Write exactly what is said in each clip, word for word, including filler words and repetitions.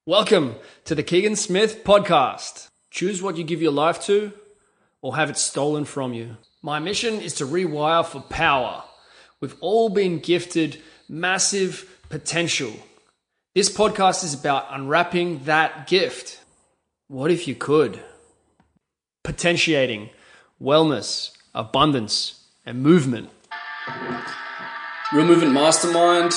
Welcome to the Keegan Smith Podcast. Choose what you give your life to or have it stolen from you. My mission is to rewire for power. We've all been gifted massive potential. This podcast is about unwrapping that gift. What if you could? Potentiating wellness, abundance, and movement. Real Movement Mastermind,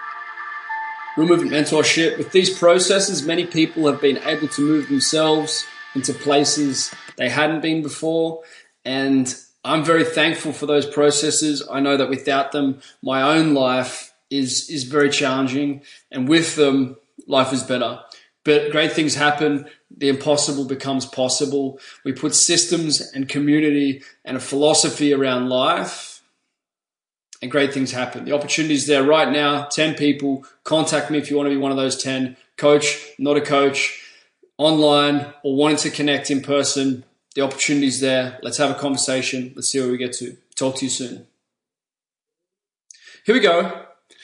Real Movement Mentorship. With these processes, many people have been able to move themselves into places they hadn't been before. And I'm very thankful for those processes. I know that without them, my own life is, is very challenging. And with them, life is better. But great things happen. The impossible becomes possible. We put systems and community and a philosophy around life, and great things happen. The opportunity is there right now. ten people. Contact me if you want to be one of those ten. Coach, not a coach, online, or wanting to connect in person. The opportunity is there. Let's have a conversation. Let's see where we get to. Talk to you soon. Here we go.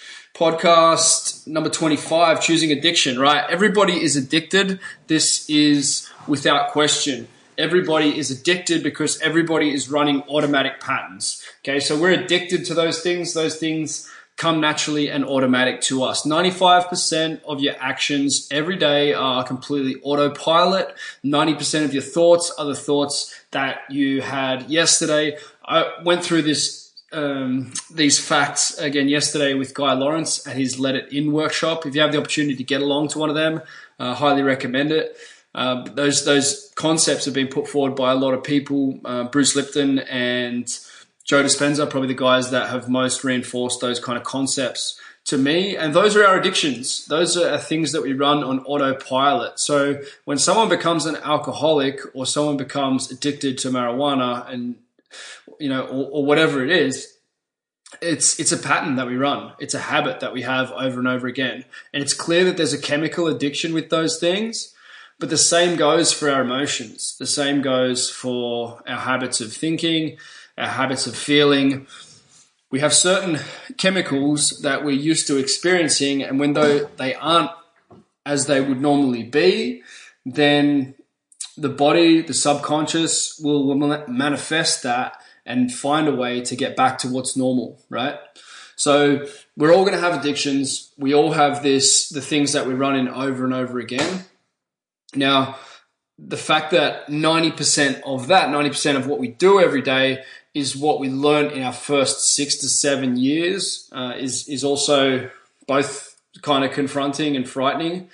Podcast number twenty-five, choosing addiction, right? Everybody is addicted. This is without question. Everybody is addicted because everybody is running automatic patterns. Okay, so we're addicted to those things. Those things come naturally and automatic to us. ninety-five percent of your actions every day are completely autopilot. ninety percent of your thoughts are the thoughts that you had yesterday. I went through this Um, these facts again yesterday with Guy Lawrence at his Let It In workshop. If you have the opportunity to get along to one of them, uh, highly recommend it. Uh, those those concepts have been put forward by a lot of people. Uh, Bruce Lipton and Joe Dispenza, probably the guys that have most reinforced those kind of concepts to me. And those are our addictions. Those are things that we run on autopilot. So when someone becomes an alcoholic or someone becomes addicted to marijuana and you know, or, or whatever it is, it's it's a pattern that we run. It's a habit that we have over and over again. And it's clear that there's a chemical addiction with those things, but the same goes for our emotions. The same goes for our habits of thinking, our habits of feeling. We have certain chemicals that we're used to experiencing, and when though they aren't as they would normally be, then the body, the subconscious will, will manifest that and find a way to get back to what's normal, right? So we're all going to have addictions. We all have this, the things that we run in over and over again. Now, the fact that ninety percent of that, ninety percent of what we do every day is what we learn in our first six to seven years uh, is, is also both kind of confronting and frightening.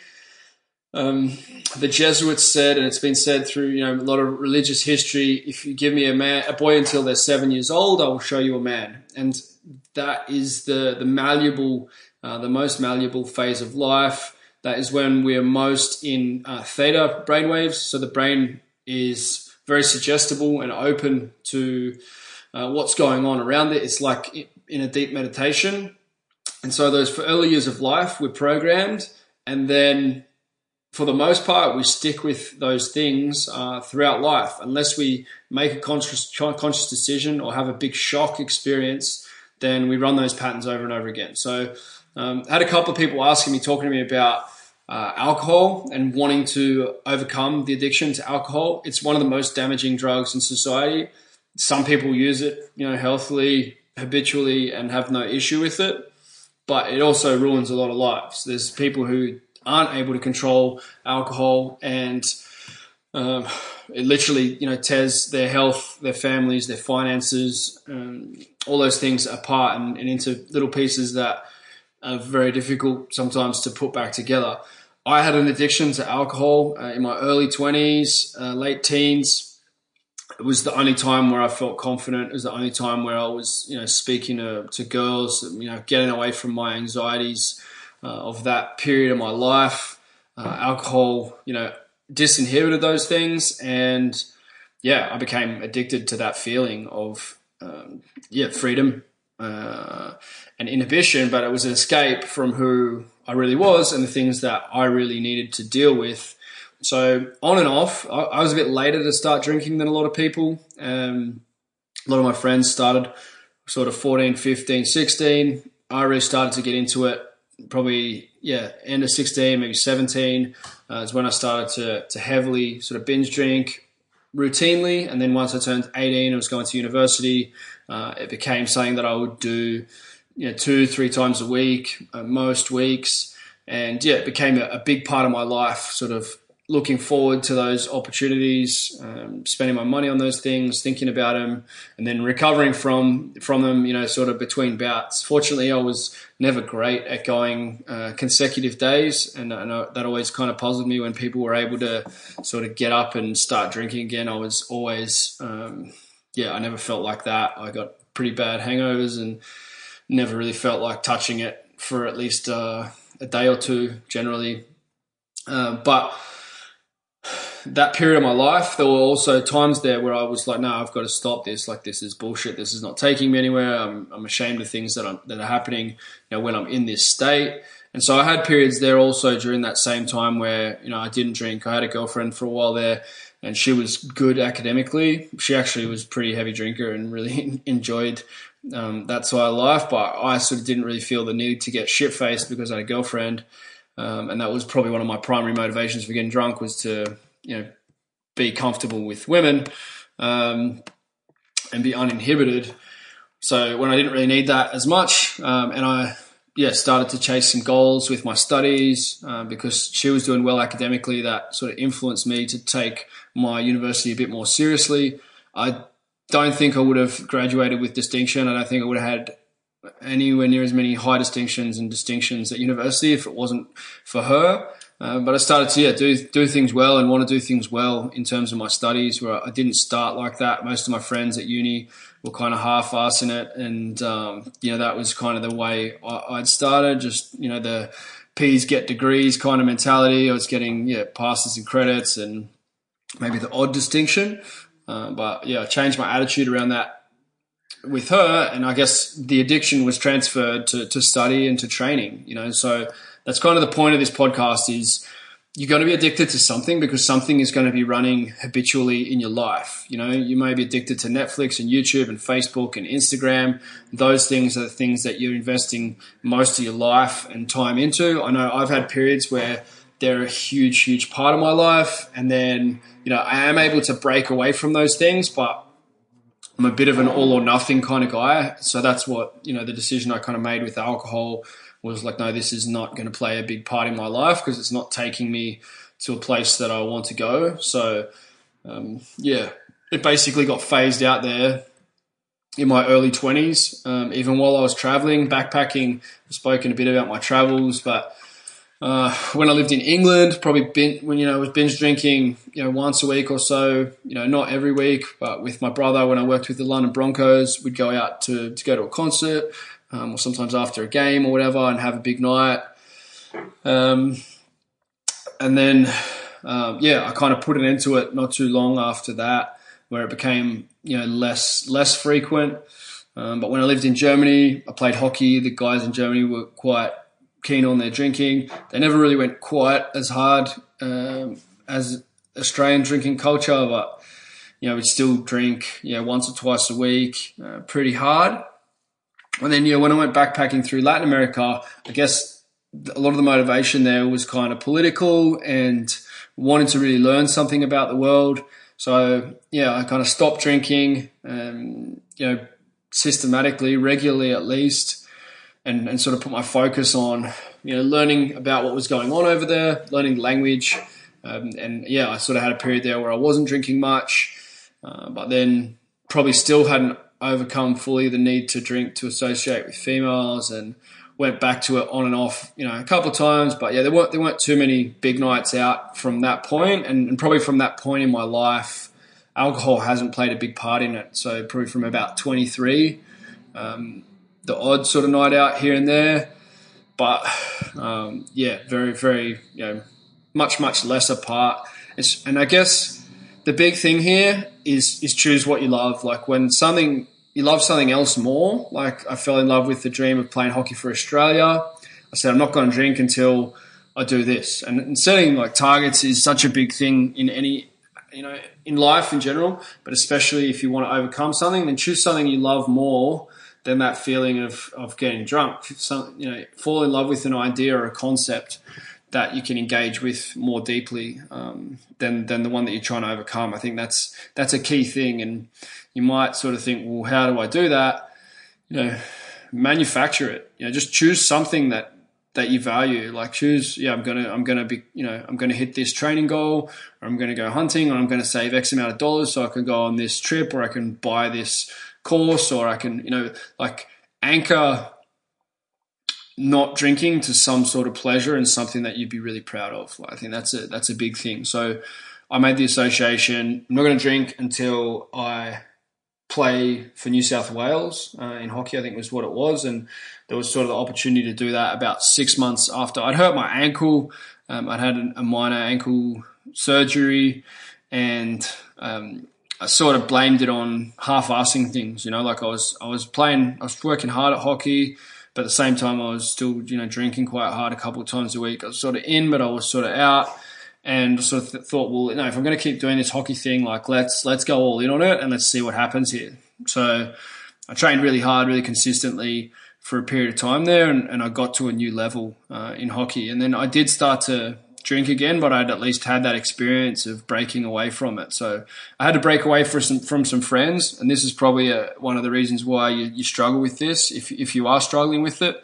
Um, the Jesuits said, and it's been said through, you know, a lot of religious history, if you give me a man, a boy until they're seven years old, I will show you a man. And that is the, the malleable, uh, the most malleable phase of life. That is when we're most in uh, theta brainwaves. So the brain is very suggestible and open to uh, what's going on around it. It's like in a deep meditation. And so those for early years of life, we're programmed, and then for the most part, we stick with those things uh, throughout life, unless we make a conscious, conscious decision or have a big shock experience. Then we run those patterns over and over again. So, um, I had a couple of people asking me, talking to me about uh, alcohol and wanting to overcome the addiction to alcohol. It's one of the most damaging drugs in society. Some people use it, you know, healthily, habitually, and have no issue with it. But it also ruins a lot of lives. There's people who aren't able to control alcohol, and um, it literally, you know, tears their health, their families, their finances, um, all those things apart and, and into little pieces that are very difficult sometimes to put back together. I had an addiction to alcohol uh, in my early twenties, uh, late teens. It was the only time where I felt confident. It was the only time where I was, you know, speaking to, to girls, you know, getting away from my anxieties Uh, of that period of my life. Uh, alcohol, you know, disinhibited those things, and yeah, I became addicted to that feeling of um, yeah, freedom uh, and inhibition. But it was an escape from who I really was and the things that I really needed to deal with. So on and off, I, I was a bit later to start drinking than a lot of people. Um, a lot of my friends started sort of fourteen, fifteen, sixteen. I really started to get into it probably, yeah, end of sixteen, maybe seventeen, uh, is when I started to to heavily sort of binge drink routinely. And then once I turned eighteen, I was going to university. Uh, it became something that I would do, you know, two, three times a week, uh, most weeks. And yeah, it became a, a big part of my life, sort of looking forward to those opportunities, um, spending my money on those things, thinking about them, and then recovering from from them, you know, sort of between bouts. Fortunately, I was never great at going uh, consecutive days, and, and I, that always kind of puzzled me when people were able to sort of get up and start drinking again. I was always, um, yeah, I never felt like that. I got pretty bad hangovers and never really felt like touching it for at least uh, a day or two generally. Uh, but that period of my life, there were also times there where I was like, no, I've got to stop this. Like, this is bullshit. This is not taking me anywhere. I'm, I'm ashamed of things that, I'm, that are happening, you know, when I'm in this state. And so I had periods there also during that same time where, you know, I didn't drink. I had a girlfriend for a while there, and she was good academically. She actually was a pretty heavy drinker and really enjoyed um, that side of life. But I sort of didn't really feel the need to get shit-faced because I had a girlfriend. Um, and that was probably one of my primary motivations for getting drunk, was to, you know, be comfortable with women um, and be uninhibited. So when I didn't really need that as much, um, and I, yeah, started to chase some goals with my studies uh, because she was doing well academically, that sort of influenced me to take my university a bit more seriously. I don't think I would have graduated with distinction. I don't think I would have had anywhere near as many high distinctions and distinctions at university if it wasn't for her. Uh, but I started to yeah, do do things well and want to do things well in terms of my studies, where I didn't start like that. Most of my friends at uni were kind of half-assing it, and um, you know, that was kind of the way I, I'd started. Just, you know, the P's get degrees kind of mentality. I was getting yeah passes and credits and maybe the odd distinction, uh, but yeah, I changed my attitude around that with her, and I guess the addiction was transferred to to study and to training. You know, so that's kind of the point of this podcast, is you're going to be addicted to something because something is going to be running habitually in your life. You know, you may be addicted to Netflix and YouTube and Facebook and Instagram. Those things are the things that you're investing most of your life and time into. I know I've had periods where they're a huge, huge part of my life, and then, you know, I am able to break away from those things, but I'm a bit of an all or nothing kind of guy. So that's what, you know, the decision I kind of made with alcohol was like, no, this is not going to play a big part in my life because it's not taking me to a place that I want to go. So, um, yeah, it basically got phased out there in my early twenties. Um, even while I was traveling, backpacking, I've spoken a bit about my travels, but uh, when I lived in England, probably bin, when, you know, I was binge drinking, you know, once a week or so, you know, not every week, but with my brother, when I worked with the London Broncos, we'd go out to, to go to a concert. Um, or sometimes after a game or whatever, and have a big night. Um, and then, um, yeah, I kind of put an end to it not too long after that, where it became, you know, less less frequent. Um, but when I lived in Germany, I played hockey. The guys in Germany were quite keen on their drinking. They never really went quite as hard um, as Australian drinking culture, but, you know, we'd still drink, you know, once or twice a week, uh, pretty hard. And then, you know, when I went backpacking through Latin America, I guess a lot of the motivation there was kind of political and wanting to really learn something about the world. So, yeah, I kind of stopped drinking, um, you know, systematically, regularly at least, and, and sort of put my focus on, you know, learning about what was going on over there, learning language. Um, and, yeah, I sort of had a period there where I wasn't drinking much, uh, but then probably still hadn't overcome fully the need to drink to associate with females, and went back to it on and off, you know, a couple of times. But yeah, there weren't there weren't too many big nights out from that point, and, and probably from that point in my life, alcohol hasn't played a big part in it. So probably from about twenty-three, um, the odd sort of night out here and there, but um, yeah, very very you know much much lesser part. It's, and I guess the big thing here is is choose what you love. Like, when something you love something else more, like I fell in love with the dream of playing hockey for Australia. I said, I'm not going to drink until I do this. And, and setting like targets is such a big thing in any, you know, in life in general, but especially if you want to overcome something, then choose something you love more than that feeling of, of getting drunk. Some, you know, fall in love with an idea or a concept that you can engage with more deeply um, than than the one that you're trying to overcome. I think that's that's a key thing. And you might sort of think, well, how do I do that? You know, manufacture it. You know, just choose something that that you value. Like choose, yeah, I'm gonna I'm gonna be, you know, I'm gonna hit this training goal, or I'm gonna go hunting, or I'm gonna save X amount of dollars so I can go on this trip, or I can buy this course, or I can, you know, like anchor not drinking to some sort of pleasure and something that you'd be really proud of. I think that's a that's a big thing. So I made the association. I'm not going to drink until I play for New South Wales uh, in hockey, I think was what it was. And there was sort of the opportunity to do that about six months after I'd hurt my ankle. Um, I'd had a minor ankle surgery, and um, I sort of blamed it on half-assing things. You know, like I was I was playing, I was working hard at hockey, but at the same time, I was still, you know, drinking quite hard a couple of times a week. I was sort of in, but I was sort of out, and sort of th- thought, well, you know, if I'm going to keep doing this hockey thing, like let's let's go all in on it and let's see what happens here. So I trained really hard, really consistently for a period of time there, and, and I got to a new level uh, in hockey. And then I did start to drink again, but I'd at least had that experience of breaking away from it. So I had to break away for some, from some friends, and this is probably a, one of the reasons why you, you struggle with this, if if you are struggling with it.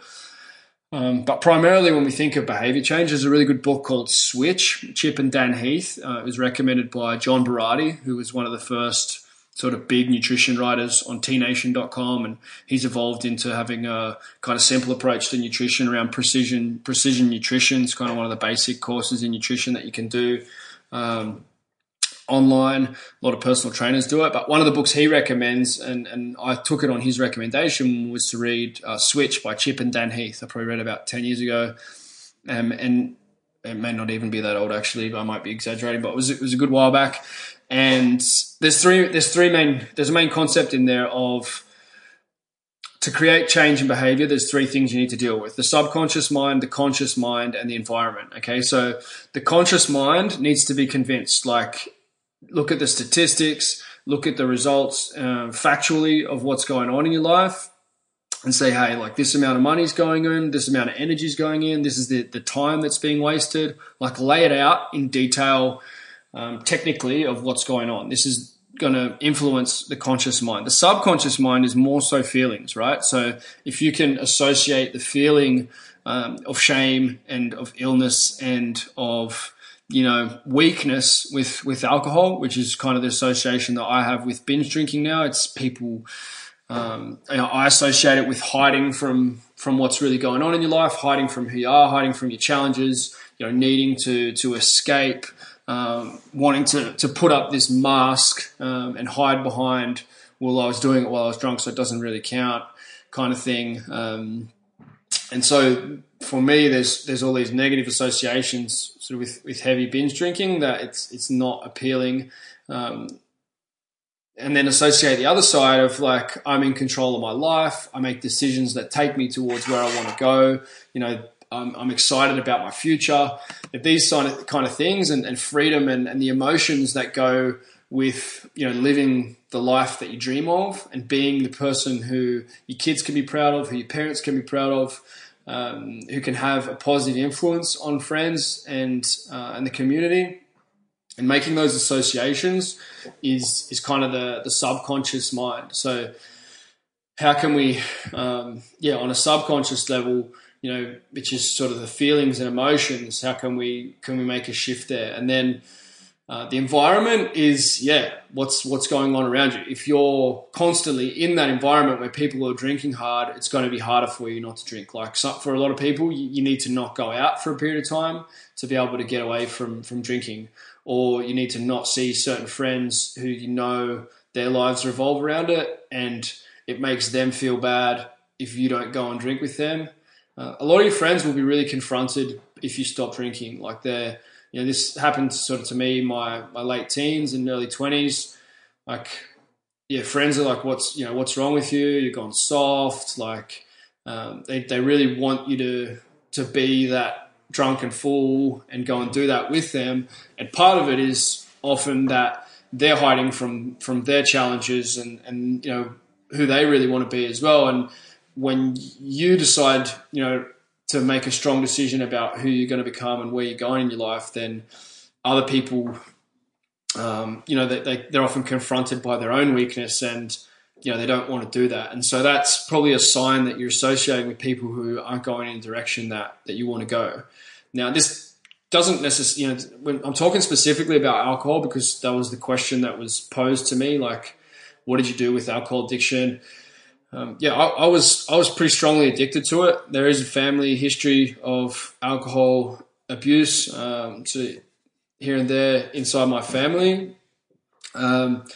Um, but primarily when we think of behavior change, there's a really good book called Switch, Chip and Dan Heath. Uh, it was recommended by John Berardi, who was one of the first sort of big nutrition writers on T Nation dot com, and he's evolved into having a kind of simple approach to nutrition around precision precision nutrition. It's kind of one of the basic courses in nutrition that you can do um, online. A lot of personal trainers do it, but one of the books he recommends, and, and I took it on his recommendation, was to read uh, Switch by Chip and Dan Heath. I probably read about ten years ago, um, and it may not even be that old actually, but I might be exaggerating, but it was, it was a good while back. And there's three, there's three main, there's a main concept in there of, to create change in behavior, there's three things you need to deal with: the subconscious mind, the conscious mind, and the environment. Okay. So the conscious mind needs to be convinced, like look at the statistics, look at the results uh, factually of what's going on in your life, and say, hey, like this amount of money's going in, this amount of energy's going in, this is the, the time that's being wasted. Like lay it out in detail, Um, technically, of what's going on. This is going to influence the conscious mind. The subconscious mind is more so feelings, right? So if you can associate the feeling um, of shame and of illness and of, you know, weakness with, with alcohol, which is kind of the association that I have with binge drinking now. It's people, um, you know, I associate it with hiding from, from what's really going on in your life, hiding from who you are, hiding from your challenges, you know, needing to, to escape, Um, wanting to, to put up this mask um, and hide behind, well, I was doing it while I was drunk, so it doesn't really count, kind of thing. Um, and so for me, there's there's all these negative associations sort of with, with heavy binge drinking, that it's it's not appealing. Um, and then associate the other side of like, I'm in control of my life. I make decisions that take me towards where I want to go. You know, I'm, I'm excited about my future. If these kind of things and, and freedom and, and the emotions that go with, you know, living the life that you dream of and being the person who your kids can be proud of, who your parents can be proud of, um, who can have a positive influence on friends and uh, and the community, and making those associations is is kind of the, the subconscious mind. So how can we, um, yeah, on a subconscious level, you know, which is sort of the feelings and emotions, how can we can we make a shift there? And then uh, the environment is, yeah, what's what's going on around you. If you're constantly in that environment where people are drinking hard, it's going to be harder for you not to drink. Like so, for a lot of people, you, you need to not go out for a period of time to be able to get away from from drinking, or you need to not see certain friends who you know their lives revolve around it, and it makes them feel bad if you don't go and drink with them. Uh, a lot of your friends will be really confronted if you stop drinking. Like they're, you know, this happened sort of to me in my, my late teens and early twenties. Like, yeah, friends are like, what's, you know, what's wrong with you? You're gone soft. Like, um, they, they really want you to, to be that drunk and fool and go and do that with them. And part of it is often that they're hiding from, from their challenges and, and, you know, who they really want to be as well. And when you decide, you know, to make a strong decision about who you're going to become and where you're going in your life, then other people, um, you know, they, they, they're often confronted by their own weakness, and, you know, they don't want to do that. And so that's probably a sign that you're associating with people who aren't going in the direction that, that you want to go. Now, this doesn't necessarily, you know, when I'm talking specifically about alcohol, because that was the question that was posed to me, like, what did you do with alcohol addiction? Um, yeah, I, I was I was pretty strongly addicted to it. There is a family history of alcohol abuse, um, so here and there inside my family, um,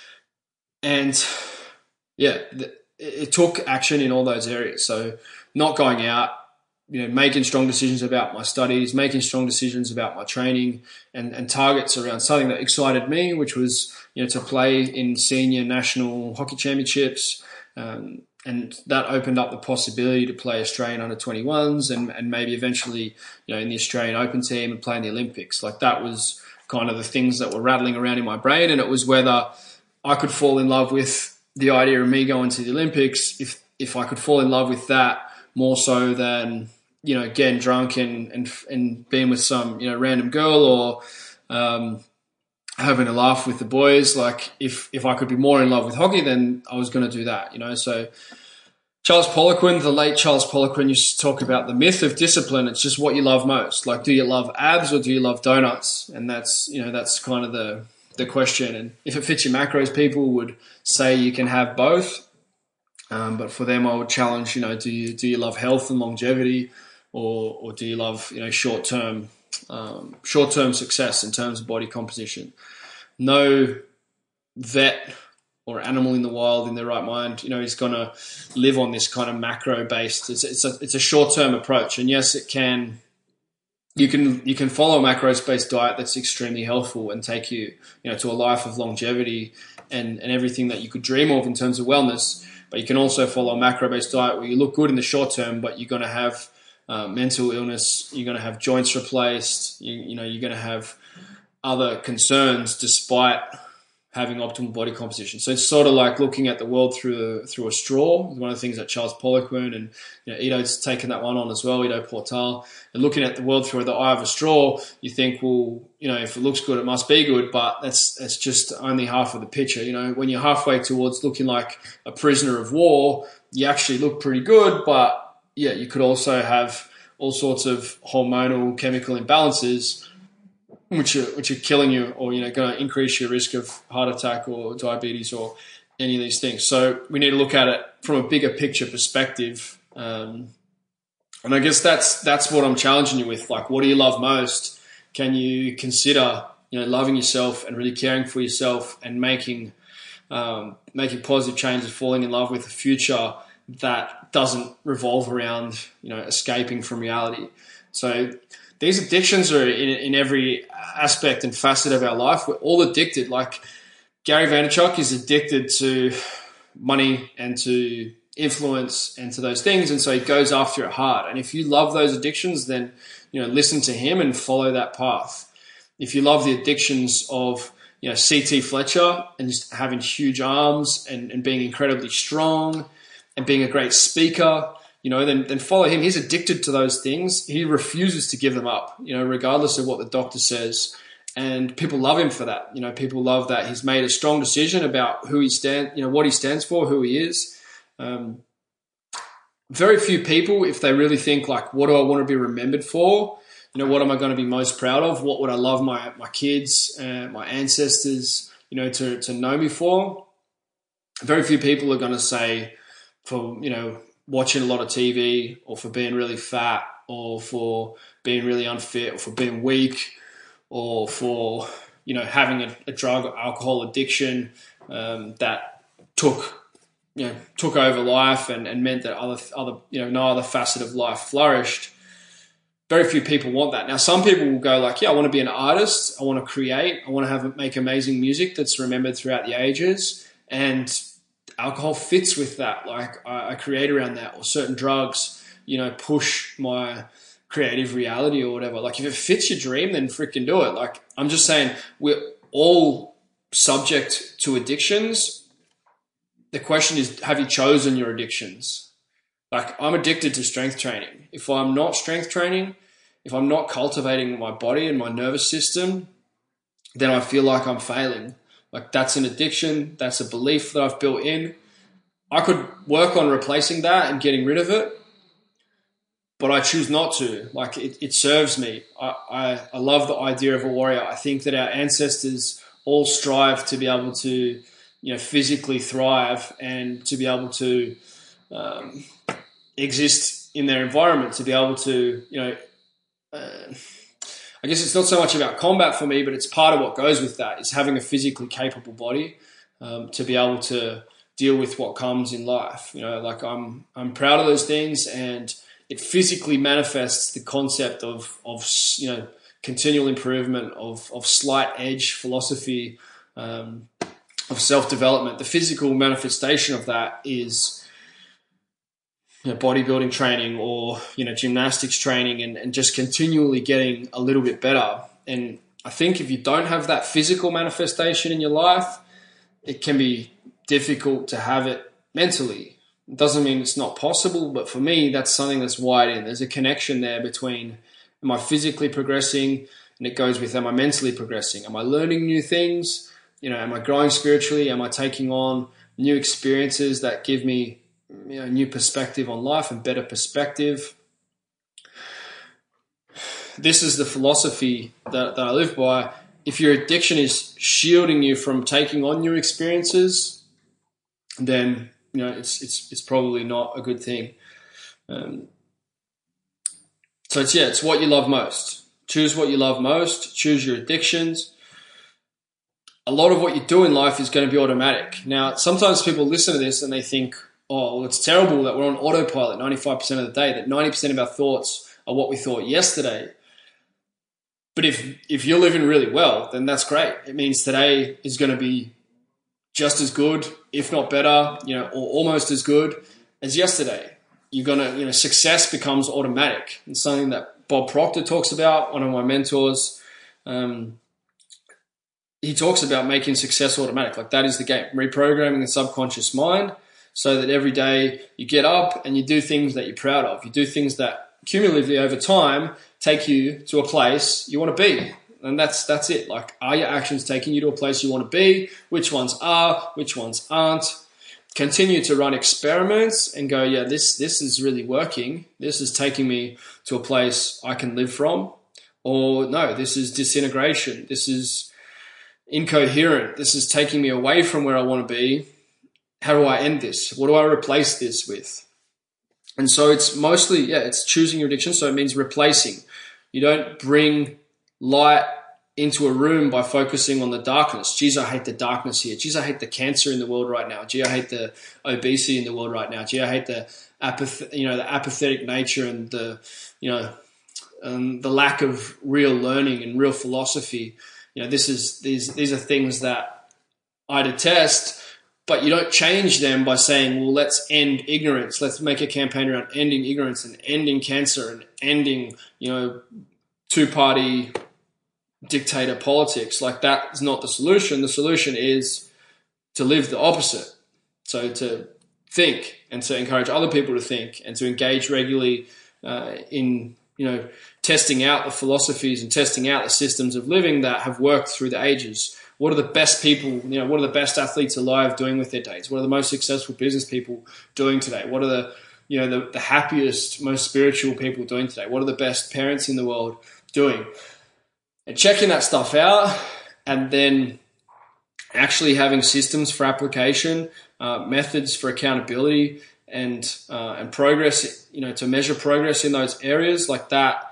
and yeah, it, it took action in all those areas. So not going out, you know, making strong decisions about my studies, making strong decisions about my training, and, and targets around something that excited me, which was, you know, to play in senior national hockey championships. Um, and that opened up the possibility to play Australian under twenty-ones and, and maybe eventually, you know, in the Australian Open team and play in the Olympics. Like, that was kind of the things that were rattling around in my brain. And it was whether I could fall in love with the idea of me going to the Olympics, if, if I could fall in love with that more so than, you know, getting drunk and, and, and being with some, you know, random girl, or, um, having a laugh with the boys. Like, if, if I could be more in love with hockey, then I was going to do that, you know. So Charles Poliquin, the late Charles Poliquin, used to talk about the myth of discipline. It's just what you love most. Like, do you love abs or do you love donuts? And that's, you know, that's kind of the, the question. And if it fits your macros, people would say you can have both. Um, but for them, I would challenge, you know, do you, do you love health and longevity, or, or do you love, you know, short-term Um, short-term success in terms of body composition? No vet or animal in the wild in their right mind, you know, is going to live on this kind of macro-based. It's, it's a it's a short-term approach, and yes, it can. You can you can follow a macros-based diet that's extremely helpful and take you, you know, to a life of longevity and and everything that you could dream of in terms of wellness. But you can also follow a macro-based diet where you look good in the short term, but you're going to have Uh, mental illness, you're going to have joints replaced, you, you know, you're going to have other concerns despite having optimal body composition. So it's sort of like looking at the world through a, through a straw. One of the things that Charles Poliquin and, you know, Ido's taken that one on as well, Ido Portal. And looking at the world through the eye of a straw, you think, well, you know, if it looks good, it must be good, but that's that's just only half of the picture. You know, when you're halfway towards looking like a prisoner of war, you actually look pretty good, but yeah, you could also have all sorts of hormonal chemical imbalances, which are which are killing you, or, you know, going to increase your risk of heart attack or diabetes or any of these things. So we need to look at it from a bigger picture perspective, um, and I guess that's that's what I'm challenging you with. Like, what do you love most? Can you consider, you know, loving yourself and really caring for yourself and making um, making positive changes, falling in love with a future that doesn't revolve around, you know, escaping from reality? So these addictions are in, in every aspect and facet of our life. We're all addicted. Like, Gary Vaynerchuk is addicted to money and to influence and to those things, and so he goes after it hard. And if you love those addictions, then, you know, listen to him and follow that path. If you love the addictions of, you know, C T Fletcher and just having huge arms and, and being incredibly strong and being a great speaker, you know, then then follow him. He's addicted to those things. He refuses to give them up, you know, regardless of what the doctor says. And people love him for that. You know, people love that he's made a strong decision about who he stand, you know, what he stands for, who he is. Um, very few people, if they really think like, what do I want to be remembered for? You know, what am I going to be most proud of? What would I love my my kids, uh, my ancestors, you know, to to know me for? Very few people are going to say, for, you know, watching a lot of T V, or for being really fat, or for being really unfit, or for being weak, or for, you know, having a, a drug or alcohol addiction um, that took, you know, took over life and, and meant that other, other, you know, no other facet of life flourished. Very few people want that. Now, some people will go like, yeah, I want to be an artist. I want to create. I want to have make amazing music that's remembered throughout the ages. And alcohol fits with that. Like, I, I create around that, or certain drugs, you know, push my creative reality or whatever. Like, if it fits your dream, then freaking do it. Like, I'm just saying, we're all subject to addictions. the question is, have you chosen your addictions? Like, I'm addicted to strength training. If I'm not strength training, if I'm not cultivating my body and my nervous system, then I feel like I'm failing. Like, that's an addiction. That's a belief that I've built in. I could work on replacing that and getting rid of it, but I choose not to. Like, it, it serves me. I, I, I love the idea of a warrior. I think that our ancestors all strive to be able to, you know, physically thrive and to be able to um, exist in their environment, to be able to, you know, uh, I guess it's not so much about combat for me, but it's part of what goes with that, is having a physically capable body um, to be able to deal with what comes in life. You know, like I'm I'm proud of those things, and it physically manifests the concept of of you know continual improvement, of of slight edge philosophy, um, of self-development. The physical manifestation of that is, you know, bodybuilding training, or, you know, gymnastics training, and, and just continually getting a little bit better. And I think if you don't have that physical manifestation in your life, it can be difficult to have it mentally. It doesn't mean it's not possible, but for me, that's something that's wired in. There's a connection there between, am I physically progressing? And it goes with, am I mentally progressing? Am I learning new things? You know, am I growing spiritually? Am I taking on new experiences that give me, you know, new perspective on life and better perspective? This is the philosophy that, that I live by. If your addiction is shielding you from taking on new experiences, then, you know, it's it's it's probably not a good thing. Um, so it's yeah, it's what you love most. Choose what you love most. Choose your addictions. A lot of what you do in life is going to be automatic. Now, sometimes people listen to this and they think, oh, well, it's terrible that we're on autopilot ninety-five percent of the day, that ninety percent of our thoughts are what we thought yesterday. But if if you're living really well, then that's great. It means today is going to be just as good, if not better, you know, or almost as good as yesterday. You're going to, you know, success becomes automatic. It's something that Bob Proctor talks about, one of my mentors. Um, he talks about making success automatic. Like, that is the game, reprogramming the subconscious mind so that every day you get up and you do things that you're proud of. You do things that cumulatively over time take you to a place you want to be. And that's that's it. Like, are your actions taking you to a place you want to be? Which ones are? Which ones aren't? Continue to run experiments and go, yeah, this this is really working. This is taking me to a place I can live from. Or no, this is disintegration. This is incoherent. This is taking me away from where I want to be. How do I end this? What do I replace this with? And so it's mostly, yeah, it's choosing your addiction. So it means replacing. You don't bring light into a room by focusing on the darkness. Geez, I hate the darkness here. Geez, I hate the cancer in the world right now. Gee, I hate the obesity in the world right now. Gee, I hate the apath- you know, the apathetic nature and the, you know, um, the lack of real learning and real philosophy. You know, this is these these are things that I detest. But you don't change them by saying, well, let's end ignorance. Let's make a campaign around ending ignorance and ending cancer and ending, you know, two-party dictator politics. Like, that is not the solution. The solution is to live the opposite. So to think and to encourage other people to think and to engage regularly uh, in, you know, testing out the philosophies and testing out the systems of living that have worked through the ages. What are the best people, you know, what are the best athletes alive doing with their days? What are the most successful business people doing today? What are the, you know, the, the happiest, most spiritual people doing today? What are the best parents in the world doing? And checking that stuff out, and then actually having systems for application, uh, methods for accountability, and uh, and progress, you know, to measure progress in those areas. Like, that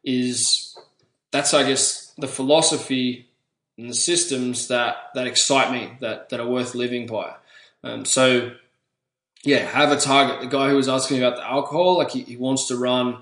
is, that's, I guess, the philosophy and the systems that, that excite me, that, that are worth living by. Um, so, yeah, have a target. The guy who was asking me about the alcohol, like, he, he wants to run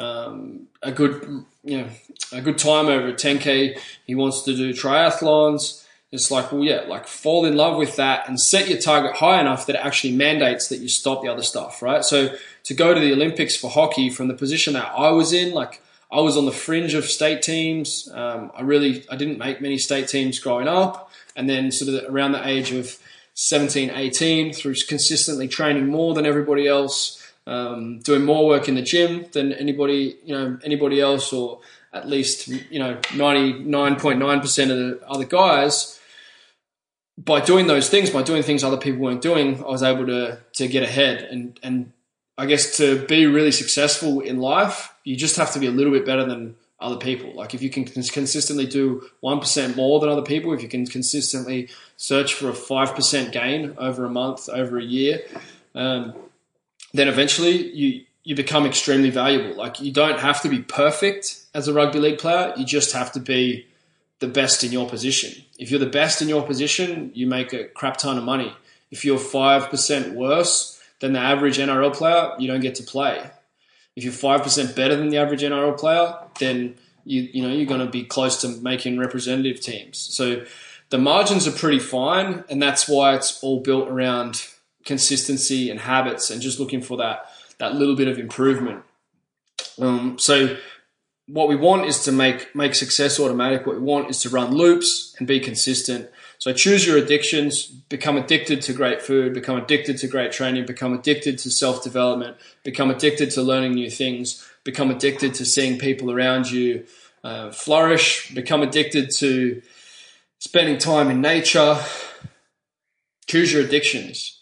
um, a good, you know, a good time over a ten K. He wants to do triathlons. It's like, well, yeah, like, fall in love with that and set your target high enough that it actually mandates that you stop the other stuff, right? So to go to the Olympics for hockey from the position that I was in, like, I was on the fringe of state teams. Um, I really, I didn't make many state teams growing up. And then sort of around the age of seventeen, eighteen through consistently training more than everybody else, um, doing more work in the gym than anybody, you know, anybody else, or at least, you know, ninety-nine point nine percent of the other guys. By doing those things, by doing things other people weren't doing, I was able to to get ahead. And and I guess to be really successful in life, you just have to be a little bit better than other people. Like if you can consistently do one percent more than other people, if you can consistently search for a five percent gain over a month, over a year, um, then eventually you, you become extremely valuable. Like you don't have to be perfect as a rugby league player. You just have to be the best in your position. If you're the best in your position, you make a crap ton of money. If you're five percent worse than the average N R L player, you don't get to play. If you're five percent better than the average N R L player, then you you know you're going to be close to making representative teams. So the margins are pretty fine, and that's why it's all built around consistency and habits and just looking for that that little bit of improvement. Um, so what we want is to make make success automatic. What we want is to run loops and be consistent. So choose your addictions, become addicted to great food, become addicted to great training, become addicted to self-development, become addicted to learning new things, become addicted to seeing people around you uh, flourish, become addicted to spending time in nature. Choose your addictions.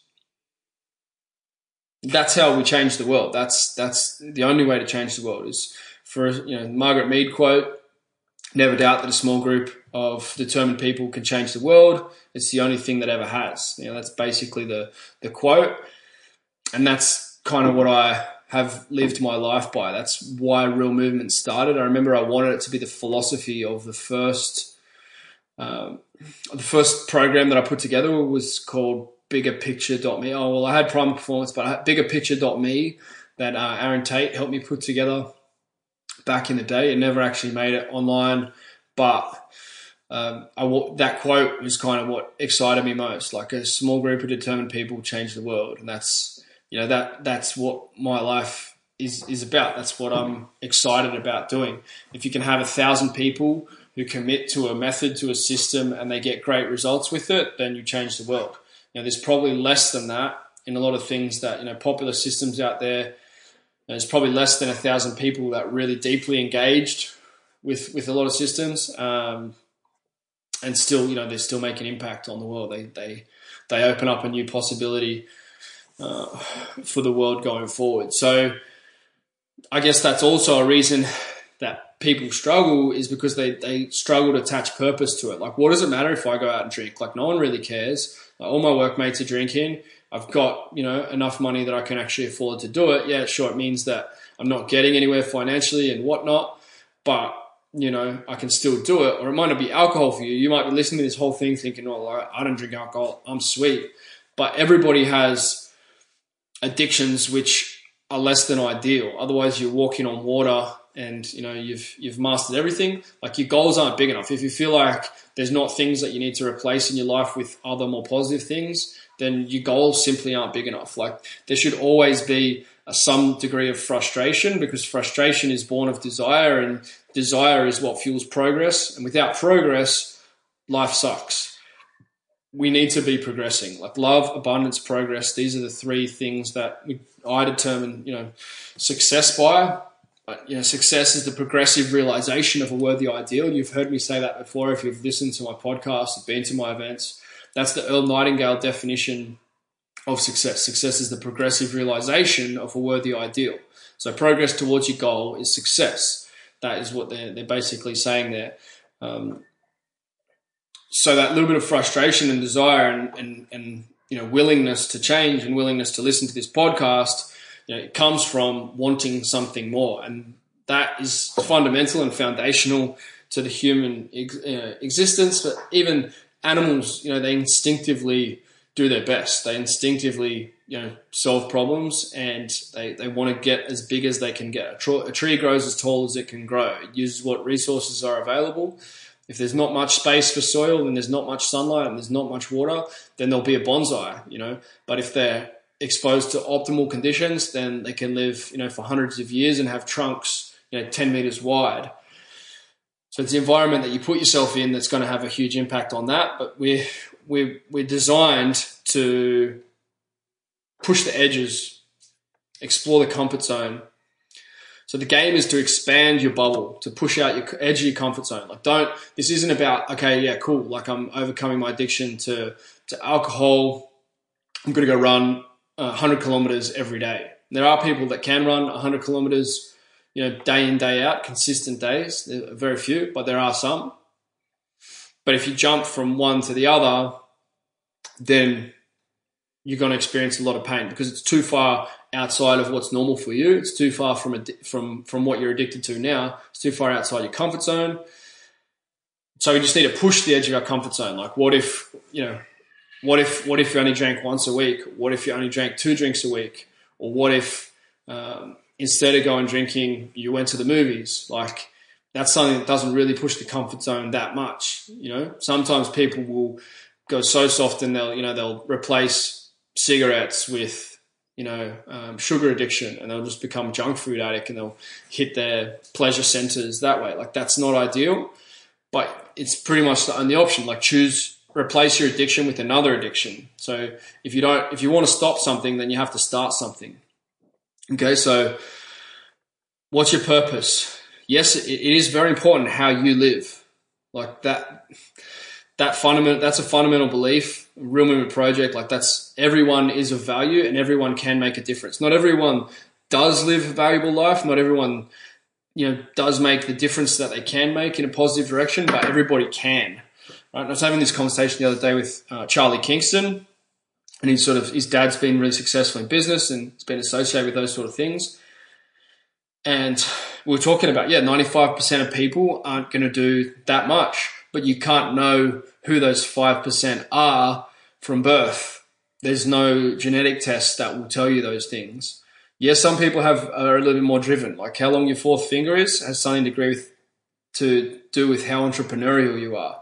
That's how we change the world. That's that's the only way to change the world is for, you know, Margaret Mead quote, never doubt that a small group of determined people can change the world. It's the only thing that ever has. You know, that's basically the, the quote. And that's kind of what I have lived my life by. That's why Real Movement started. I remember I wanted it to be the philosophy of the first, um, the first program that I put together was called bigger picture dot me. Oh, well, I had Prime Performance, but I had bigger picture dot me that uh, Aaron Tate helped me put together back in the day. It never actually made it online, but um, I, that quote was kind of what excited me most. Like a small group of determined people change the world, and that's you know that that's what my life is is about. That's what I'm excited about doing. If you can have a thousand people who commit to a method, to a system, and they get great results with it, then you change the world. You know, there's probably less than that in a lot of things that you know popular systems out there. There's probably less than a thousand people that really deeply engaged with with a lot of systems, um, and still, you know, they still make an impact on the world. They they they open up a new possibility uh, for the world going forward. So, I guess that's also a reason that people struggle is because they they struggle to attach purpose to it. Like, what does it matter if I go out and drink? Like, no one really cares. Like, all my workmates are drinking. I've got, you know, enough money that I can actually afford to do it. Yeah, sure, it means that I'm not getting anywhere financially and whatnot, but, you know, I can still do it. Or it might not be alcohol for you. You might be listening to this whole thing thinking, oh, I don't drink alcohol, I'm sweet. But everybody has addictions which are less than ideal. Otherwise, you're walking on water and, you know, you've you've mastered everything. Like, your goals aren't big enough. If you feel like there's not things that you need to replace in your life with other more positive things, then your goals simply aren't big enough. Like, there should always be a, some degree of frustration, because frustration is born of desire, and desire is what fuels progress. And without progress, life sucks. We need to be progressing. Like, love, abundance, progress. These are the three things that we, I determine, you know, success by. But, you know, success is the progressive realization of a worthy ideal. You've heard me say that before if you've listened to my podcast, been to my events. That's the Earl Nightingale definition of success. Success is the progressive realization of a worthy ideal. So progress towards your goal is success. That is what they're, they're basically saying there. Um, so that little bit of frustration and desire and, and, and, you know, willingness to change and willingness to listen to this podcast, you know, it comes from wanting something more. And that is fundamental and foundational to the human ex- uh, existence. But even animals, you know, they instinctively do their best. They instinctively, you know, solve problems, and they, they want to get as big as they can get. A, tr- a tree grows as tall as it can grow. It uses what resources are available. If there's not much space for soil and there's not much sunlight and there's not much water, then there'll be a bonsai, you know. But if they're exposed to optimal conditions, then they can live, you know, for hundreds of years and have trunks, you know, ten meters wide. So it's the environment that you put yourself in that's going to have a huge impact on that. But we we we're designed to push the edges, explore the comfort zone. So the game is to expand your bubble, to push out your edge of your comfort zone. Like don't, this isn't about, okay, yeah, cool. Like I'm overcoming my addiction to, to alcohol. I'm going to go run one hundred kilometers every day. There are people that can run one hundred kilometers, you know, day in, day out, consistent days. There are very few, but there are some. But if you jump from one to the other, then you're going to experience a lot of pain because it's too far outside of what's normal for you. It's too far from from from what you're addicted to now. It's too far outside your comfort zone. So we just need to push the edge of our comfort zone. Like what if, you know, what if what if you only drank once a week? What if you only drank two drinks a week? Or what if um, instead of going drinking, you went to the movies? Like that's something that doesn't really push the comfort zone that much. You know, sometimes people will go so soft and they'll, you know, they'll replace cigarettes with, you know, um, sugar addiction, and they'll just become junk food addict and they'll hit their pleasure centers that way. Like that's not ideal, but it's pretty much the only option. Like choose, replace your addiction with another addiction. So if you don't, if you want to stop something, then you have to start something. Okay. So what's your purpose? Yes, it, it is very important how you live. Like that, that fundamental, that's a fundamental belief. Real Movement Project, like that's, everyone is of value and everyone can make a difference. Not everyone does live a valuable life. Not everyone, you know, does make the difference that they can make in a positive direction, but everybody can. Right? I was having this conversation the other day with uh, Charlie Kingston, and he's sort of, his dad's been really successful in business and has been associated with those sort of things. And we were talking about, yeah, ninety-five percent of people aren't going to do that much, but you can't know who those five percent are from birth. There's no genetic test that will tell you those things. Yes, some people have are a little bit more driven. Like how long your fourth finger is has something to agree with, to do with how entrepreneurial you are.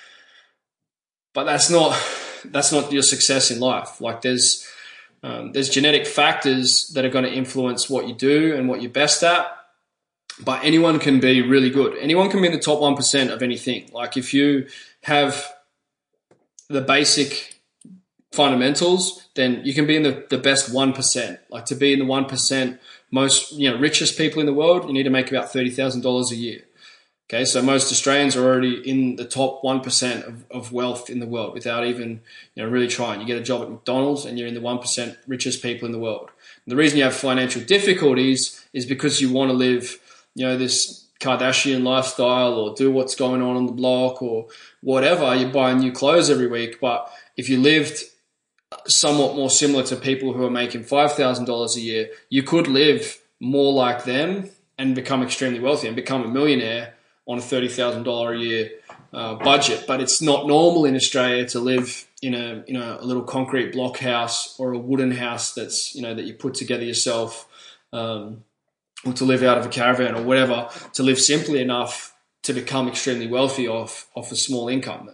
But that's not that's not your success in life. Like there's um, there's genetic factors that are going to influence what you do and what you're best at. But anyone can be really good. Anyone can be in the top one percent of anything. Like if you have the basic fundamentals, then you can be in the, the best one percent. Like to be in the one percent most, you know, richest people in the world, you need to make about thirty thousand dollars a year. Okay, so most Australians are already in the top one percent of, of wealth in the world without even, you know, really trying. You get a job at McDonald's and you're in the one percent richest people in the world. And the reason you have financial difficulties is because you want to live, you know, this Kardashian lifestyle or do what's going on on the block or whatever. You buy new clothes every week. But if you lived somewhat more similar to people who are making five thousand dollars a year, you could live more like them and become extremely wealthy and become a millionaire on a thirty thousand dollars a year uh, budget. But it's not normal in Australia to live in a, you know, a little concrete block house or a wooden house that's, you know, that you put together yourself, um, or to live out of a caravan or whatever, to live simply enough to become extremely wealthy off, off a small income.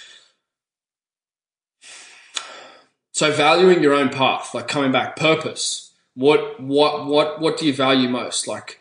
So valuing your own path, like coming back, purpose. What, what, what, what do you value most? Like,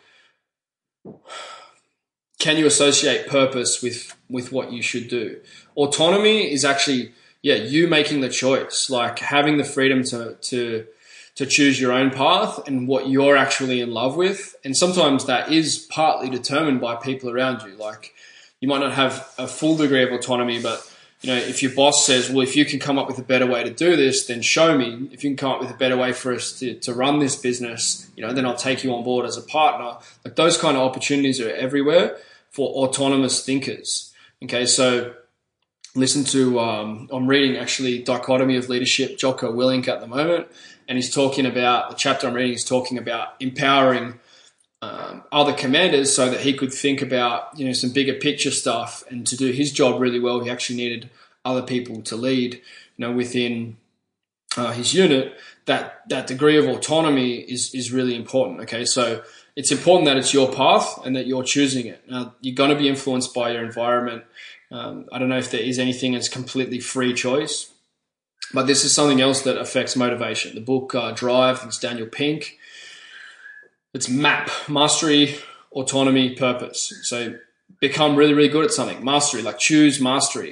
can you associate purpose with, with what you should do? Autonomy is actually, yeah, you making the choice, like having the freedom to, to, to choose your own path and what you're actually in love with. And sometimes that is partly determined by people around you. Like you might not have a full degree of autonomy, but you know, if your boss says, well, if you can come up with a better way to do this, then show me. If you can come up with a better way for us to, to run this business, you know, then I'll take you on board as a partner. Like those kind of opportunities are everywhere for autonomous thinkers. Okay, so listen to, um, I'm reading actually Dichotomy of Leadership, Jocko Willink at the moment, and he's talking about, the chapter I'm reading is talking about empowering um, other commanders so that he could think about, you know, some bigger picture stuff. And to do his job really well, he actually needed other people to lead, you know, within uh, his unit. That that degree of autonomy is is really important. Okay, so it's important that it's your path and that you're choosing it. Now, you're going to be influenced by your environment. Um, I don't know if there is anything that's completely free choice, but this is something else that affects motivation. The book uh, Drive, it's Daniel Pink. It's MAP, Mastery, Autonomy, Purpose. So become really, really good at something. Mastery, like choose mastery.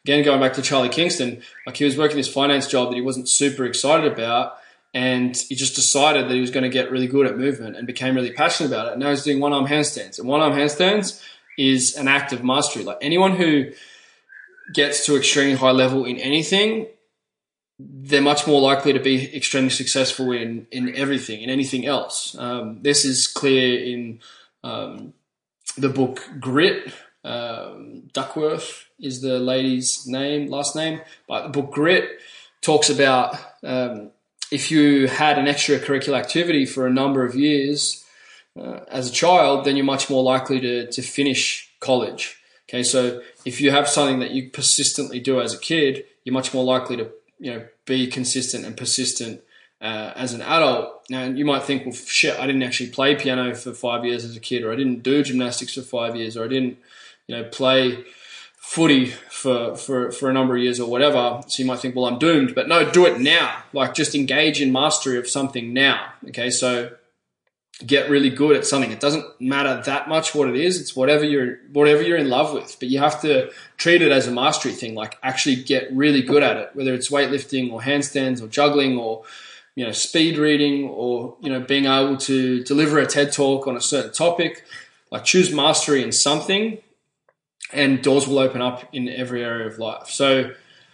again, going back to Charlie Kingston, like he was working this finance job that he wasn't super excited about, and he just decided that he was going to get really good at movement and became really passionate about it. And now he's doing one-arm handstands. And one-arm handstands is an act of mastery. Like anyone who gets to extremely high level in anything, they're much more likely to be extremely successful in, in everything, in anything else. Um, this is clear in um, the book Grit. Um, Duckworth is the lady's name, last name. But the book Grit talks about um, if you had an extracurricular activity for a number of years uh, as a child, then you're much more likely to, to finish college. Okay, so if you have something that you persistently do as a kid, you're much more likely to, you know, be consistent and persistent uh, as an adult. Now, you might think, well, shit, I didn't actually play piano for five years as a kid, or I didn't do gymnastics for five years, or I didn't, you know, play footy for, for, for a number of years or whatever. So you might think, well, I'm doomed. But no, do it now. Like, just engage in mastery of something now. Okay, so get really good at something. It doesn't matter that much what it is. It's whatever you're whatever you're in love with. But you have to treat it as a mastery thing. Like, actually get really good at it, whether it's weightlifting or handstands or juggling or, you know, speed reading or, you know, being able to deliver a TED talk on a certain topic. Like, choose mastery in something, and doors will open up in every area of life. So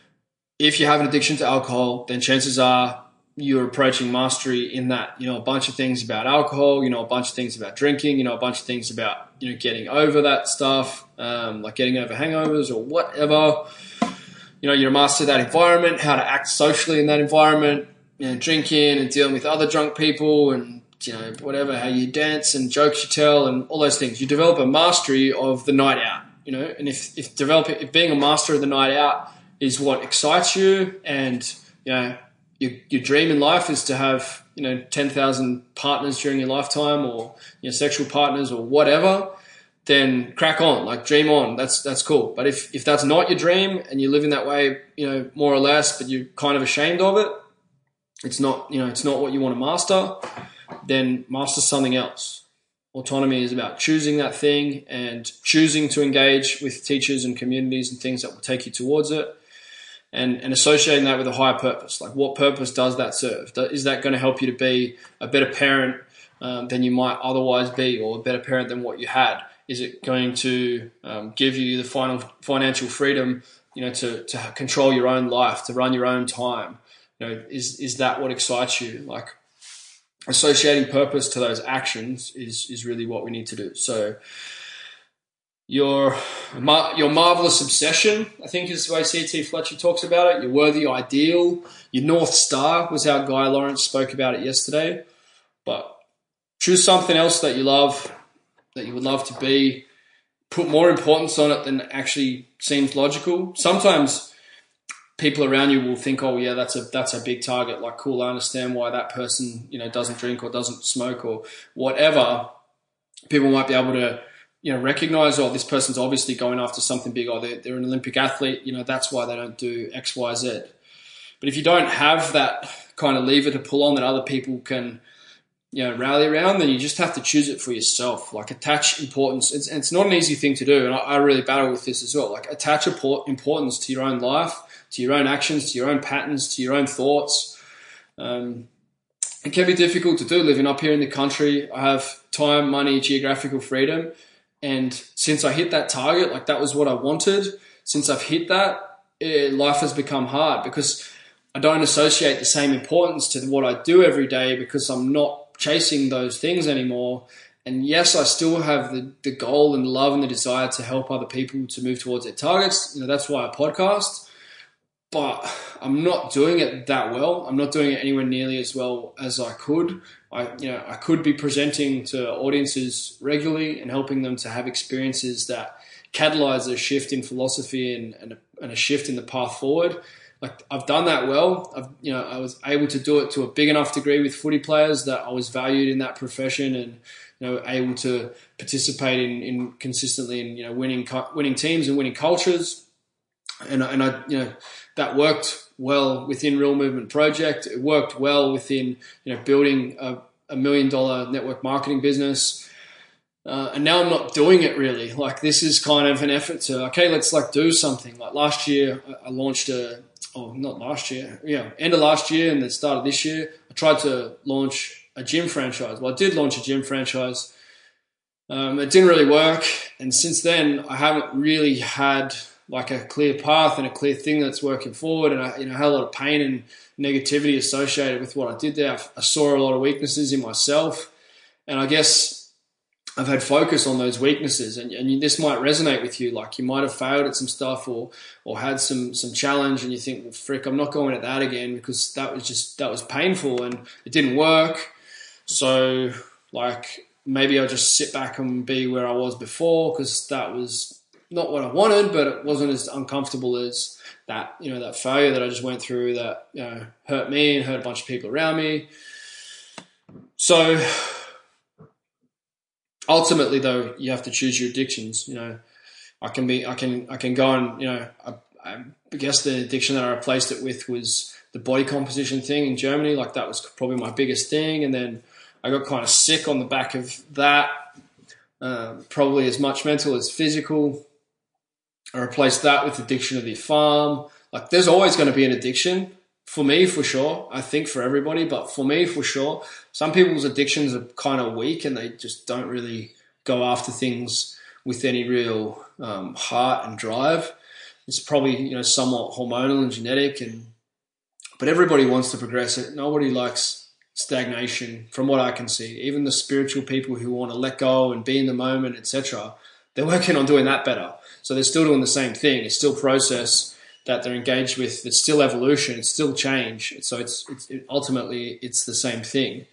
if you have an addiction to alcohol, then chances are you're approaching mastery in that. You know a bunch of things about alcohol, you know a bunch of things about drinking, you know a bunch of things about, you know, getting over that stuff, um, like getting over hangovers or whatever. You know, you're a master of that environment, how to act socially in that environment, you know, drinking and dealing with other drunk people and, you know, whatever, how you dance and jokes you tell and all those things. You develop a mastery of the night out. You know, and if, if developing, if being a master of the night out is what excites you, and, you know, your, your dream in life is to have, you know, ten thousand partners during your lifetime, or, you know, sexual partners or whatever, then crack on, like dream on. That's, that's cool. But if, if that's not your dream and you're living that way, you know, more or less, but you're kind of ashamed of it, it's not, you know, it's not what you want to master, then master something else. Autonomy is about choosing that thing and choosing to engage with teachers and communities and things that will take you towards it, and, and associating that with a higher purpose. Like, what purpose does that serve? Is that going to help you to be a better parent um, than you might otherwise be, or a better parent than what you had? Is it going to um, give you the final financial freedom, you know, to, to control your own life, to run your own time? You know, is, is that what excites you? Like, associating purpose to those actions is is really what we need to do. So your your marvelous obsession, I think, is the way C T Fletcher talks about it. Your worthy ideal, your North Star was how Guy Lawrence spoke about it yesterday. But choose something else that you love, that you would love to be. Put more importance on it than actually seems logical. Sometimes people around you will think, oh yeah, that's a that's a big target. Like, cool, I understand why that person, you know, doesn't drink or doesn't smoke or whatever. People might be able to, you know, recognize, oh, this person's obviously going after something big, or they're, they're an Olympic athlete, you know, that's why they don't do X, Y, Z. But if you don't have that kind of lever to pull on that other people can, you know, rally around, then you just have to choose it for yourself. Like, attach importance. It's, it's not an easy thing to do, and I, I really battle with this as well. Like, attach importance to your own life, to your own actions, to your own patterns, to your own thoughts. Um, it can be difficult to do living up here in the country. I have time, money, geographical freedom. And since I hit that target, like, that was what I wanted. Since I've hit that, it, life has become hard because I don't associate the same importance to what I do every day because I'm not chasing those things anymore. And yes, I still have the, the goal and the love and the desire to help other people to move towards their targets. You know, that's why I podcast. But I'm not doing it that well. I'm not doing it anywhere nearly as well as I could. I, you know, I could be presenting to audiences regularly and helping them to have experiences that catalyze a shift in philosophy and, and, a, and a shift in the path forward. Like, I've done that well. I've, you know, I was able to do it to a big enough degree with footy players that I was valued in that profession, and, you know, able to participate in, in consistently in, you know, winning winning teams and winning cultures. And and I, you know, that worked well within Real Movement Project. It worked well within, you know, building a, a million dollar network marketing business. Uh, and now I'm not doing it really. Like this is kind of an effort to, okay, let's like do something. Like last year I launched a, oh, not last year, yeah, end of last year and the start of this year, I tried to launch a gym franchise. Well, I did launch a gym franchise. Um, it didn't really work. And since then I haven't really had like a clear path and a clear thing that's working forward. And I, you know, had a lot of pain and negativity associated with what I did there. I, I saw a lot of weaknesses in myself. And I guess I've had focus on those weaknesses, and, and you, this might resonate with you. Like you might have failed at some stuff or or had some some challenge, and you think, well, frick, I'm not going at that again because that was just that was painful and it didn't work. So like maybe I'll just sit back and be where I was before because that was not what I wanted, but it wasn't as uncomfortable as that, you know, that failure that I just went through that, you know, hurt me and hurt a bunch of people around me. So ultimately, though, you have to choose your addictions. You know, I can be, I can, I can go and, you know, I, I guess the addiction that I replaced it with was the body composition thing in Germany. Like that was probably my biggest thing, and then I got kind of sick on the back of that. Uh, probably as much mental as physical. I replaced that with addiction of the farm. Like, there's always going to be an addiction. For me, for sure. I think for everybody, but for me, for sure. Some people's addictions are kind of weak and they just don't really go after things with any real um, heart and drive. It's probably, you know, somewhat hormonal and genetic, and but everybody wants to progress it. Nobody likes stagnation, from what I can see. Even the spiritual people who want to let go and be in the moment, et cetera, they're working on doing that better. So they're still doing the same thing. It's still process that they're engaged with. It's still evolution. It's still change. So it's, it's it, ultimately it's the same thing.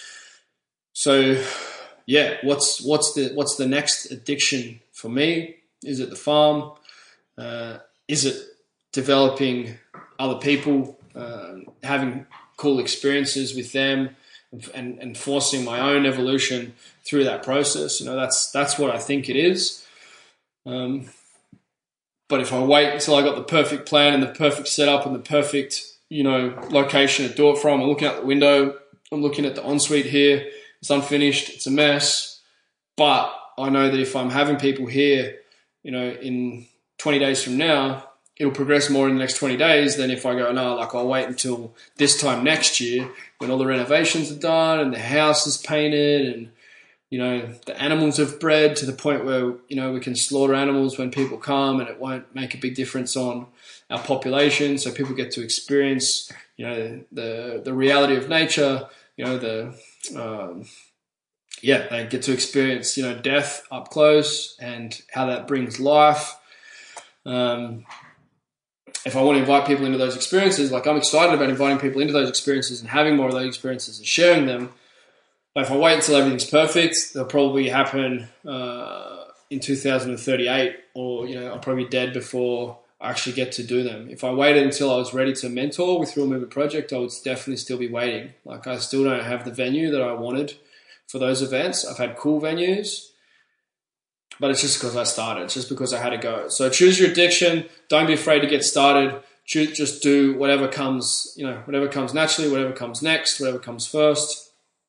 So yeah, what's what's the what's the next addiction for me? Is it the farm? Uh, is it developing other people, uh, having cool experiences with them, and, and forcing my own evolution through that process? You know, that's that's what I think it is. Um, But if I wait until I got the perfect plan and the perfect setup and the perfect, you know, location to do it from, I'm looking out the window, I'm looking at the ensuite here, it's unfinished, it's a mess. But I know that if I'm having people here, you know, in twenty days from now, it'll progress more in the next twenty days than if I go, no, like I'll wait until this time next year when all the renovations are done and the house is painted and, you know, the animals have bred to the point where, you know, we can slaughter animals when people come and it won't make a big difference on our population. So people get to experience, you know, the the reality of nature, you know, the, um, yeah, they get to experience, you know, death up close and how that brings life. Um, if I want to invite people into those experiences, like I'm excited about inviting people into those experiences and having more of those experiences and sharing them. But if I wait until everything's perfect, they'll probably happen uh, in two thousand thirty-eight, or, you know, I'll probably be dead before I actually get to do them. If I waited until I was ready to mentor with Real Movement Project, I would definitely still be waiting. Like, I still don't have the venue that I wanted for those events. I've had cool venues, but it's just because I started. It's just because I had to go. So choose your addiction. Don't be afraid to get started. Choose, just do whatever comes, you know, whatever comes naturally, whatever comes next, whatever comes first.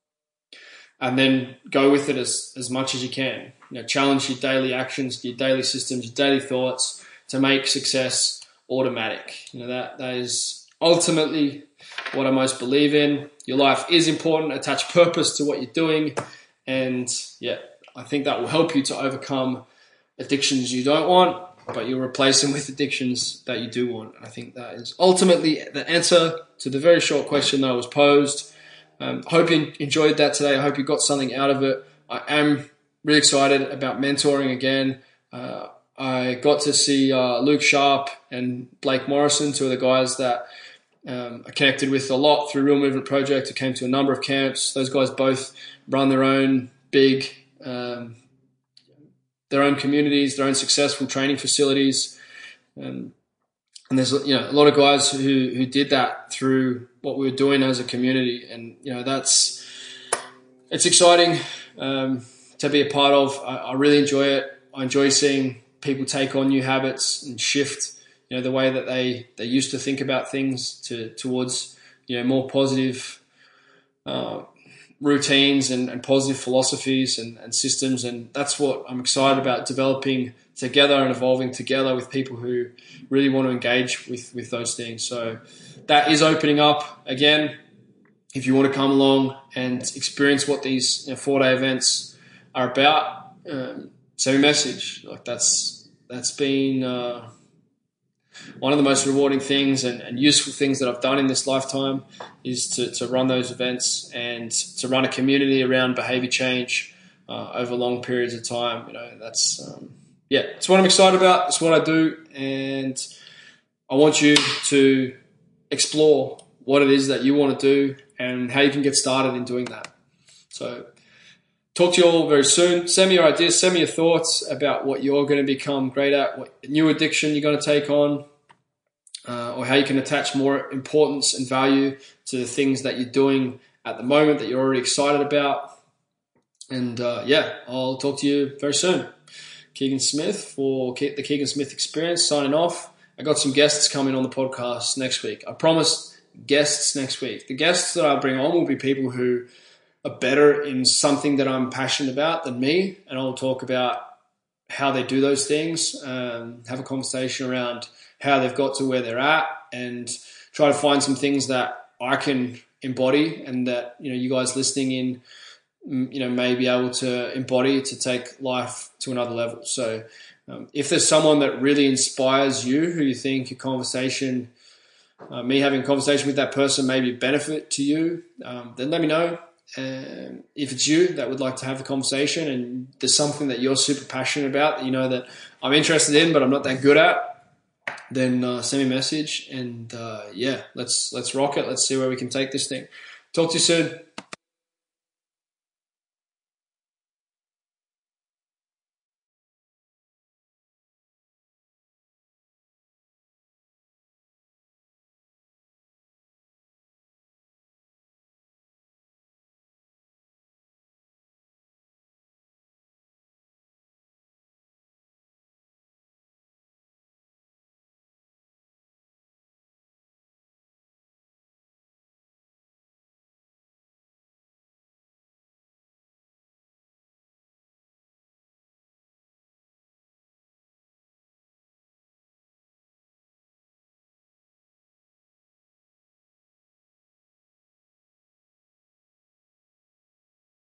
And then go with it as, as much as you can. You know, challenge your daily actions, your daily systems, your daily thoughts to make success automatic. You know, that, that is ultimately what I most believe in. Your life is important. Attach purpose to what you're doing. And yeah, I think that will help you to overcome addictions you don't want, but you'll replace them with addictions that you do want. I think that is ultimately the answer to the very short question that was posed. Um, I hope you enjoyed that today. I hope you got something out of it. I am really excited about mentoring again. Uh, I got to see uh, Luke Sharp and Blake Morrison, two of the guys that um, I connected with a lot through Real Movement Project. I came to a number of camps. Those guys both run their own big, um, their own communities, their own successful training facilities. Um, And there's, you know, a lot of guys who, who did that through what we were doing as a community. And, you know, that's, it's exciting um, to be a part of. I, I really enjoy it. I enjoy seeing people take on new habits and shift, you know, the way that they, they used to think about things to towards, you know, more positive, uh, routines and, and positive philosophies and, and systems. And that's what I'm excited about, developing together and evolving together with people who really want to engage with, with those things. So that is opening up again. If you want to come along and experience what these you know, four-day events are about, um, send me a message. Like that's that's been uh, one of the most rewarding things and, and useful things that I've done in this lifetime is to, to run those events and to run a community around behavior change uh, over long periods of time. You know, that's um, yeah, it's what I'm excited about. It's what I do, and I want you to explore what it is that you want to do and how you can get started in doing that. So talk to you all very soon. Send me your ideas. Send me your thoughts about what you're going to become great at, what new addiction you're going to take on, uh, or how you can attach more importance and value to the things that you're doing at the moment that you're already excited about. And uh, yeah, I'll talk to you very soon. Keegan Smith for the Keegan Smith Experience, signing off. I got some guests coming on the podcast next week. I promised guests next week. The guests that I bring on will be people who are better in something that I'm passionate about than me, and I'll talk about how they do those things, um, have a conversation around how they've got to where they're at, and try to find some things that I can embody and that you know you guys listening in you know may be able to embody to take life to another level. So um, if there's someone that really inspires you who you think a conversation Uh, me having a conversation with that person may be benefit to you, um, then let me know. Um, if it's you that would like to have the conversation and there's something that you're super passionate about that you know that I'm interested in but I'm not that good at, then uh, send me a message and uh, yeah, let's let's rock it. Let's see where we can take this thing. Talk to you soon.